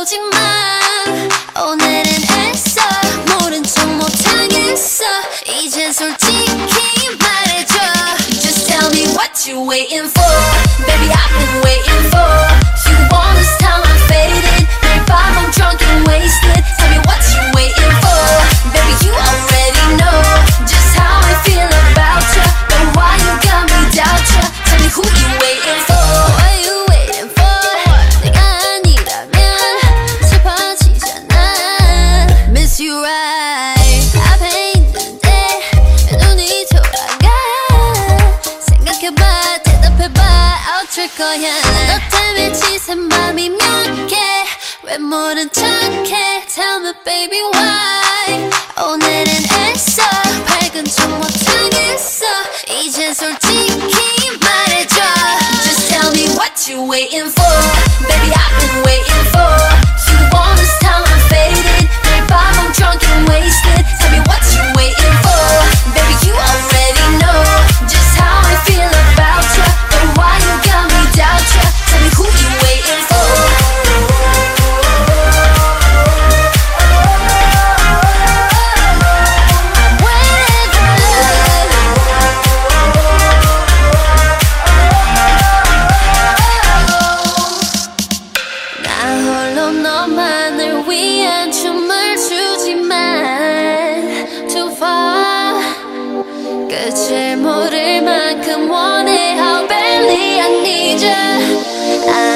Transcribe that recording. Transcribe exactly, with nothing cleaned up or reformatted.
오지마. 오늘은 애써 모른 척 못하겠어. 이제 솔직히 말해줘. Just tell me what you waiting for. Baby I've been waiting for you all this time. I'm faded. 매일 밤 I'm drunk and wasted. Tell me what you waiting for. Baby you already know just how I feel about you. But why you got me doubt you. Tell me who you waiting for. What you waiting for. 내가 아니라면 슬퍼지잖아. Miss you right. 앞에 있는데 눈이 돌아가. 생각해봐 대답해봐 어쩔 거야. 너 때문에 지새 맘이 약해. 왜 모른 척해. Tell me baby why. 오늘은 애써 밝은 척 못하겠어. 이제 솔직히 말해줘. Just tell me what you waiting for. Baby I've been waiting for you all this time. I'm faded. 매일 밤 I'm drunk and wasted. Tell me what you waiting for. Baby you already know just how I feel about you. But why you got me doubt you. Tell me who you waiting for. 너만을 위한 춤을 추지만 Too far 끝을 모를 만큼 원해 How badly I need you.